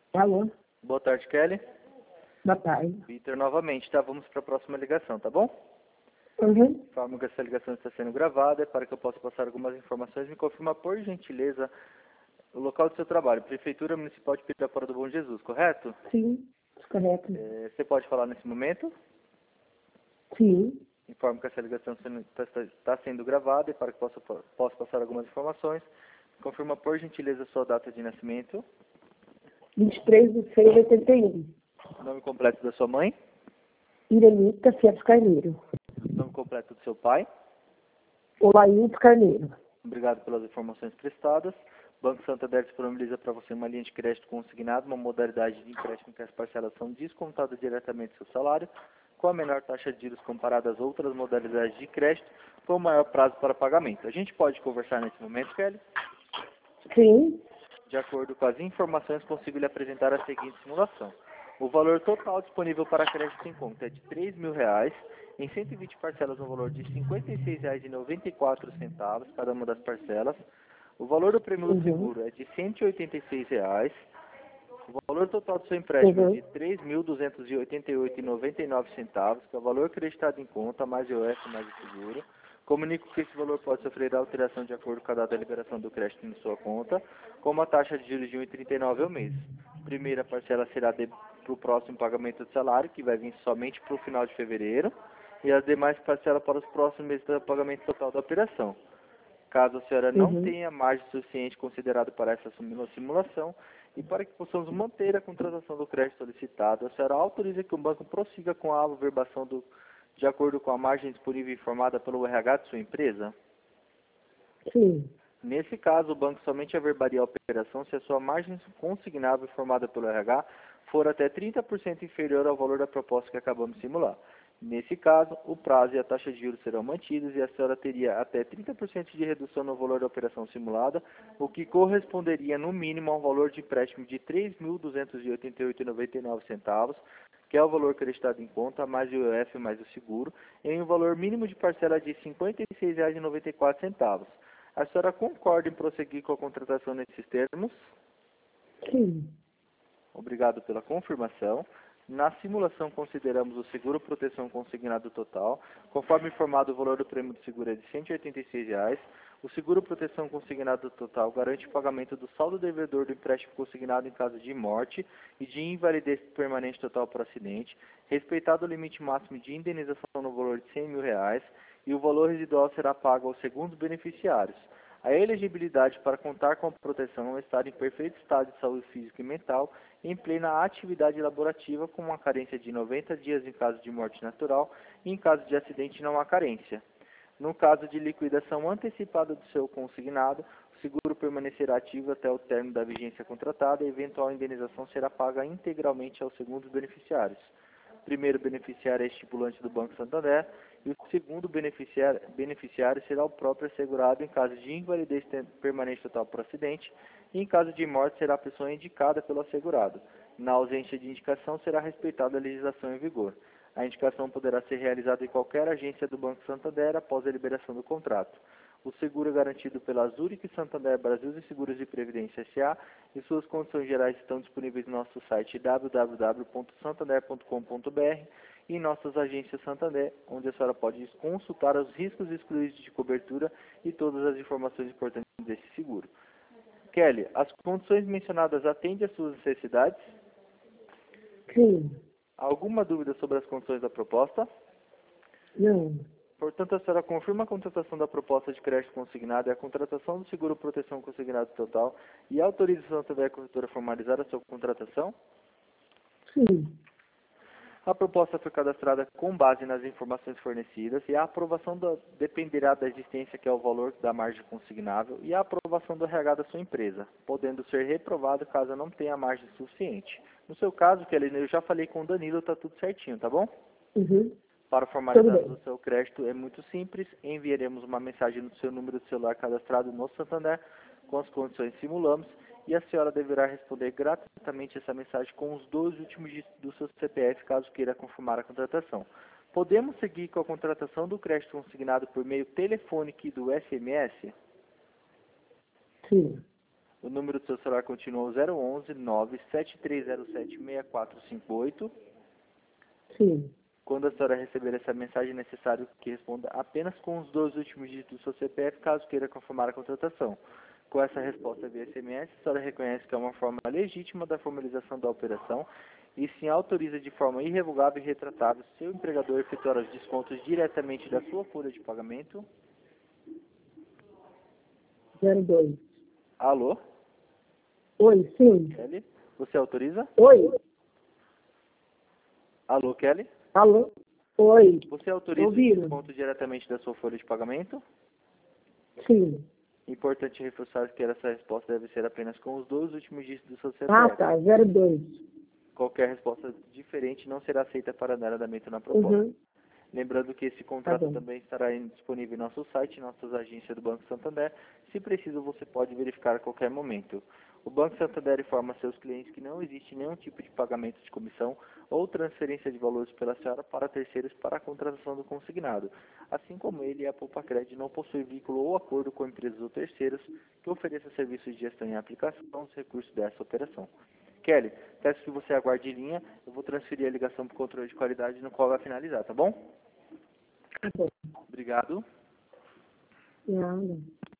Alô? Boa tarde, Kelly. Boa tarde. Vitor novamente, tá? Vamos para a próxima ligação, tá bom? Uhum. Informo que essa ligação está sendo gravada. Para que eu possa passar algumas informações, me confirma, por gentileza, o local do seu trabalho. Prefeitura Municipal de Pirapora do Bom Jesus, correto? Sim, correto. Você pode falar nesse momento? Sim. Informo que essa ligação está sendo gravada e para que possa passar algumas informações, me confirma, por gentileza, sua data de nascimento, 23/6/81. nome completo da sua mãe, Irenita Fiat Carneiro. nome completo do seu pai. Olailton Carneiro. Obrigado pelas informações prestadas. O Banco Santander disponibiliza para você uma linha de crédito consignado, uma modalidade de empréstimo que as parcelas são descontadas diretamente do seu salário, com a menor taxa de juros comparada às outras modalidades de crédito, com o maior prazo para pagamento. A gente pode conversar nesse momento, Kelly? Sim. De acordo com as informações, consigo lhe apresentar a seguinte simulação. O valor total disponível para crédito em conta é de R$ 3.000, em 120 parcelas no valor de R$ 56,94, cada uma das parcelas. O valor do prêmio do seguro é de R$ 186. O valor total do seu empréstimo é de R$ 3.288,99, que é o valor acreditado em conta, mais o IOF, mais o seguro. Comunico que esse valor pode sofrer alteração de acordo com a data da liberação do crédito em sua conta, com uma taxa de juros de 1,39 ao mês. Primeira parcela será para o próximo pagamento do salário, que vai vir somente para o final de fevereiro, e as demais parcelas para os próximos meses do pagamento total da operação. Caso a senhora não tenha margem suficiente considerada para essa simulação, e para que possamos manter a contratação do crédito solicitado, a senhora autoriza que o banco prossiga com a averbação de acordo com a margem disponível informada pelo RH de sua empresa? Sim. Nesse caso, o banco somente averbaria a operação se a sua margem consignável informada pelo RH for até 30% inferior ao valor da proposta que acabamos de simular. Nesse caso, o prazo e a taxa de juros serão mantidos e a senhora teria até 30% de redução no valor da operação simulada, o que corresponderia no mínimo a um valor de empréstimo de R$ 3.288,99, que é o valor acreditado em conta, mais o IOF mais o seguro, em um valor mínimo de parcela de R$ 56,94. A senhora concorda em prosseguir com a contratação nesses termos? Sim. Obrigado pela confirmação. Na simulação, consideramos o seguro proteção consignado total. Conforme informado, o valor do prêmio do seguro é de R$ 186. O seguro proteção consignado total garante o pagamento do saldo devedor do empréstimo consignado em caso de morte e de invalidez permanente total por acidente, respeitado o limite máximo de indenização no valor de R$ 100.000, e o valor residual será pago aos segundos beneficiários. A elegibilidade para contar com a proteção é estar em perfeito estado de saúde física e mental, em plena atividade laborativa, com uma carência de 90 dias em caso de morte natural e em caso de acidente não há carência. No caso de liquidação antecipada do seu consignado, o seguro permanecerá ativo até o término da vigência contratada e a eventual indenização será paga integralmente aos segundos beneficiários. O primeiro beneficiário é estipulante do Banco Santander e o segundo beneficiário será o próprio assegurado em caso de invalidez permanente total por acidente, e em caso de morte será a pessoa indicada pelo assegurado. Na ausência de indicação, será respeitada a legislação em vigor. A indicação poderá ser realizada em qualquer agência do Banco Santander após a liberação do contrato. O seguro é garantido pela Zurich Santander Brasil e Seguros de Previdência S.A. e suas condições gerais estão disponíveis no nosso site www.santander.com.br e em nossas agências Santander, onde a senhora pode consultar os riscos excluídos de cobertura e todas as informações importantes desse seguro. Kelly, as condições mencionadas atendem às suas necessidades? Sim. Alguma dúvida sobre as condições da proposta? Não. Portanto, a senhora confirma a contratação da proposta de crédito consignado e a contratação do seguro proteção consignado total e autoriza a Santander Corretora a formalizar a sua contratação? Sim. A proposta foi cadastrada com base nas informações fornecidas e a aprovação dependerá da existência, que é o valor da margem consignável, e a aprovação do RH da sua empresa, podendo ser reprovado caso não tenha margem suficiente. No seu caso, Kelly, eu já falei com o Danilo, está tudo certinho, tá bom? Para formalizar o seu crédito é muito simples, enviaremos uma mensagem no seu número de celular cadastrado no Santander, com as condições que simulamos, e a senhora deverá responder gratuitamente essa mensagem com os 2 últimos dígitos do seu CPF, caso queira confirmar a contratação. Podemos seguir com a contratação do crédito consignado por meio telefônico e do SMS? Sim. O número do seu celular continua o 011 97307 6458. Sim. Quando a senhora receber essa mensagem, é necessário que responda apenas com os 2 últimos dígitos do seu CPF, caso queira confirmar a contratação. Com essa resposta via SMS, a senhora reconhece que é uma forma legítima da formalização da operação e sim autoriza de forma irrevogável e retratável seu empregador efetuar os descontos diretamente da sua folha de pagamento. 02. Alô? Oi, sim. Kelly? Você autoriza? Oi. Alô, Kelly? Alô? Oi. Você autoriza o Ouvindo? desconto diretamente da sua folha de pagamento? Sim. Importante reforçar que essa resposta deve ser apenas com os 2 últimos dígitos do seu CPF. Ah, tá. 02. Qualquer resposta diferente não será aceita para dar andamento na proposta. Uhum. Lembrando que esse contrato bom. também estará disponível em nosso site, em nossas agências do Banco Santander. Se preciso, você pode verificar a qualquer momento. O Banco Santander informa a seus clientes que não existe nenhum tipo de pagamento de comissão ou transferência de valores pela senhora para terceiros para a contratação do consignado. Assim como ele, a Poupa-Cred não possui vínculo ou acordo com empresas ou terceiros que ofereçam serviços de gestão e aplicação dos recursos dessa operação. Kelly, peço que você aguarde em linha. Eu vou transferir a ligação para o controle de qualidade, no qual vai finalizar, tá bom? Tá bom. Obrigado. Nada.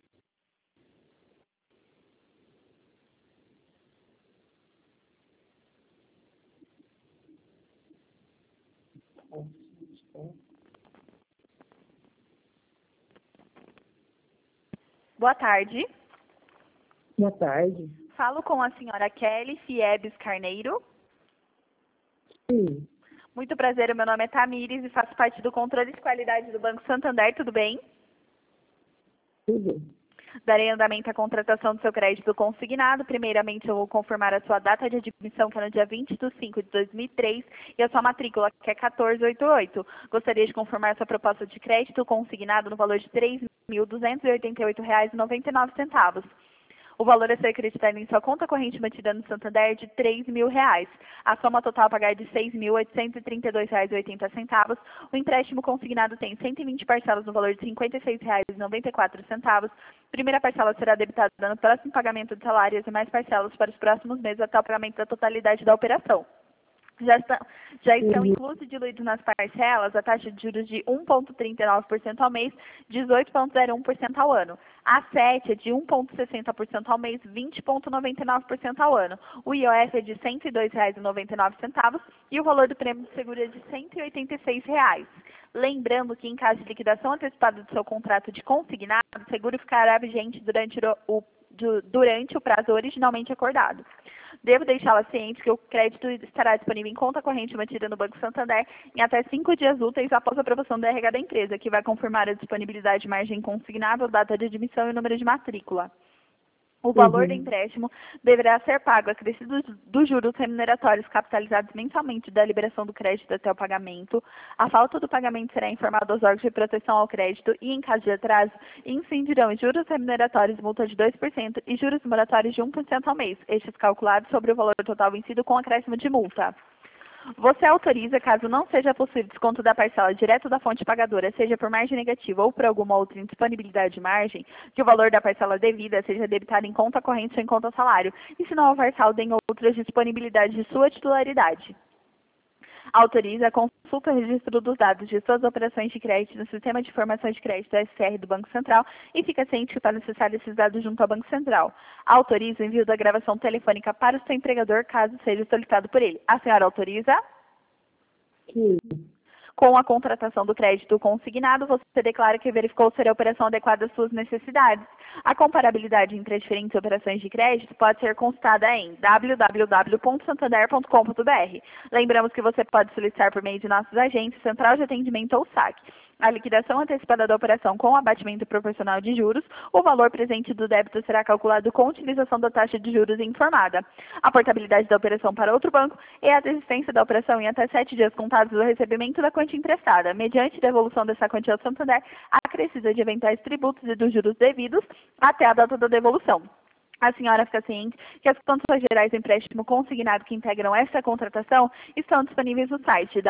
Boa tarde. Boa tarde. Falo com a senhora Kelly Fiebes Carneiro. Sim. Muito prazer, o meu nome é Tamires e faço parte do controle de qualidade do Banco Santander, tudo bem? Tudo. Darei andamento à contratação do seu crédito consignado. Primeiramente, eu vou confirmar a sua data de admissão, que é no dia 20/5/2003, e a sua matrícula, que é 1488. Gostaria de confirmar a sua proposta de crédito consignado no valor de R$ 3.288,99. O valor a ser acreditado em sua conta corrente mantida no Santander é de R$ 3.000. A soma total a pagar é de R$ 6.832,80. O empréstimo consignado tem 120 parcelas no valor de R$ 56,94. Primeira parcela será debitada no próximo pagamento de salários e mais parcelas para os próximos meses até o pagamento da totalidade da operação. Já estão inclusos e diluídos nas parcelas a taxa de juros de 1,39% ao mês, 18,01% ao ano. A 7 é de 1,60% ao mês, 20,99% ao ano. O IOF é de R$ 102,99 e o valor do prêmio de seguro é de R$ 186. Lembrando que, em caso de liquidação antecipada do seu contrato de consignado, o seguro ficará vigente durante o prazo originalmente acordado. Devo deixá-la ciente que o crédito estará disponível em conta corrente mantida no Banco Santander em até 5 dias úteis após a aprovação da RH da empresa, que vai confirmar a disponibilidade de margem consignável, data de admissão e número de matrícula. O valor do empréstimo deverá ser pago acrescido dos juros remuneratórios capitalizados mensalmente da liberação do crédito até o pagamento. A falta do pagamento será informada aos órgãos de proteção ao crédito e, em caso de atraso, incidirão juros remuneratórios, multa de 2% e juros moratórios de 1% ao mês, estes calculados sobre o valor total vencido com acréscimo de multa. Você autoriza, caso não seja possível desconto da parcela direto da fonte pagadora, seja por margem negativa ou por alguma outra indisponibilidade de margem, que o valor da parcela devida seja debitado em conta corrente ou em conta salário, e se não houver saldo em outras disponibilidades de sua titularidade. Autoriza a consulta e registro dos dados de suas operações de crédito no Sistema de Informações de Crédito SCR do Banco Central e fica ciente que está necessário esses dados junto ao Banco Central. Autoriza o envio da gravação telefônica para o seu empregador, caso seja solicitado por ele. A senhora autoriza? Sim. Com a contratação do crédito consignado, você declara que verificou ser a operação adequada às suas necessidades. A comparabilidade entre as diferentes operações de crédito pode ser consultada em www.santander.com.br. Lembramos que você pode solicitar por meio de nossos agentes, Central de Atendimento ou SAC. A liquidação antecipada da operação com abatimento proporcional de juros, o valor presente do débito será calculado com utilização da taxa de juros informada. A portabilidade da operação para outro banco é a desistência da operação em até 7 dias contados do recebimento da quantia emprestada, mediante devolução dessa quantia ao Santander, acrescida de eventuais tributos e dos juros devidos até a data da devolução. A senhora fica ciente que as condições gerais do empréstimo consignado que integram esta contratação estão disponíveis no site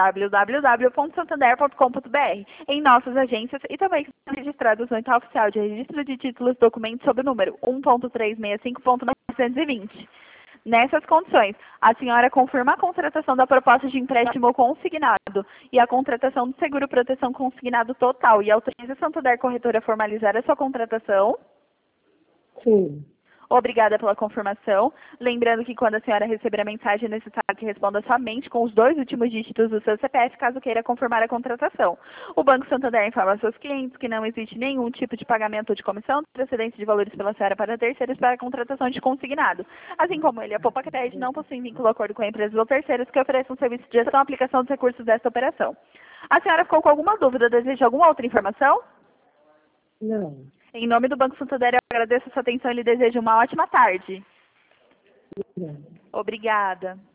www.santander.com.br, em nossas agências e também estão registradas no edital oficial de registro de títulos e documentos sob o número 1.365.9. 220. Nessas condições, a senhora confirma a contratação da proposta de empréstimo consignado e a contratação do seguro proteção consignado total e autoriza a Santander Corretora a formalizar a sua contratação? Sim. Obrigada pela confirmação. Lembrando que quando a senhora receber a mensagem, é necessário que responda somente com os 2 últimos dígitos do seu CPF, caso queira confirmar a contratação. O Banco Santander informa aos seus clientes que não existe nenhum tipo de pagamento ou de comissão, transferência de valores pela senhora para terceiros para a contratação de consignado. Assim como ele, a Poupa Crédito não possui vínculo ou acordo com empresas ou terceiros que ofereçam serviço de gestão e aplicação dos recursos desta operação. A senhora ficou com alguma dúvida? Deseja alguma outra informação? Não. Em nome do Banco Santander, eu agradeço a sua atenção e lhe desejo uma ótima tarde. Não. Obrigada.